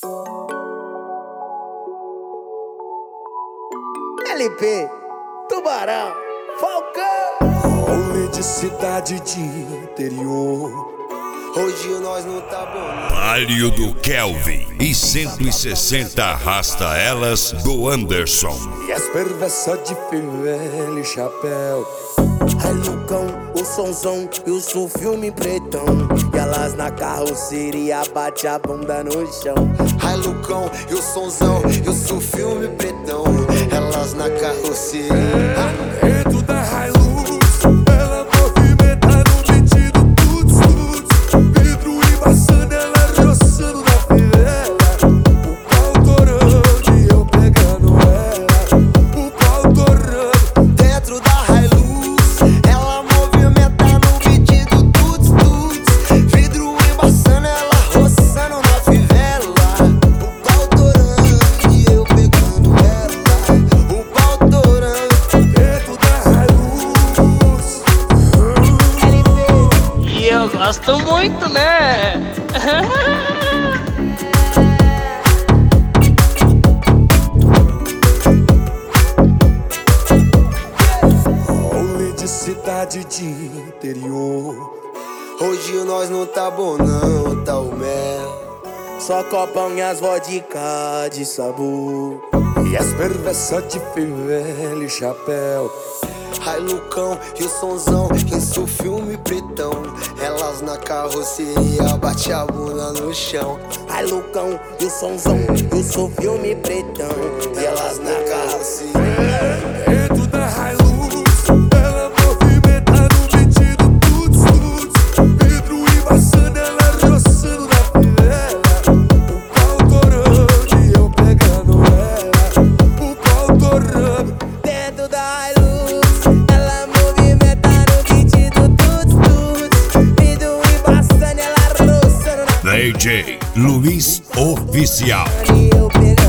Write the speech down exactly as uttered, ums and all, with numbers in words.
L P, Tubarão, Falcão. Rolê de cidade de interior. Hoje nós não tá bom. Palio do Kelvin e cento e sessenta arrasta elas do Anderson. E as perversas de fivela e chapéu. Ai, Lucão, o sonzão e o sul filme pretão. E elas na carroceria bate a bunda no chão. Ai, Lucão, e o sonzão e o sul filme pretão. Elas na carroceria. Dentro da Hilux, ela movimenta no vestido tuts tuts. Vidro embaçando, ela roçando na fivela. O pau torando e eu pegando ela. O pau torando. Dentro da Hilux, ela movimenta no vestido tuts tuts. Vidro embaçando, ela roçando na fivela. O pau torando e eu pegando ela. O pau torando. Dentro da Hilux. L P. E eu gosto muito, né? Rolê de cidade de interior. Hoje nós não tá bom não, tá o mel. Só copão e as vodka de sabor. E as perversas de fivela e chapéu. Ai, Lucão, e o sonzão, isso filme pretão. Elas na carroceria, bate a bunda no chão. Ai, Lucão, e o sonzão e o sul filme pretão. E elas na carroceria. Dentro da Hilux, ela movimenta no vestido tuts tuts. Vidro embaçando, ela roçando na fivela. O pau torando e eu pegando ela. O pau torando. Dentro da Hilux, ela movimenta no vestido tuts tuts. Vidro embaçando, ela roçando na D J Luiz Oficial. e eu pegando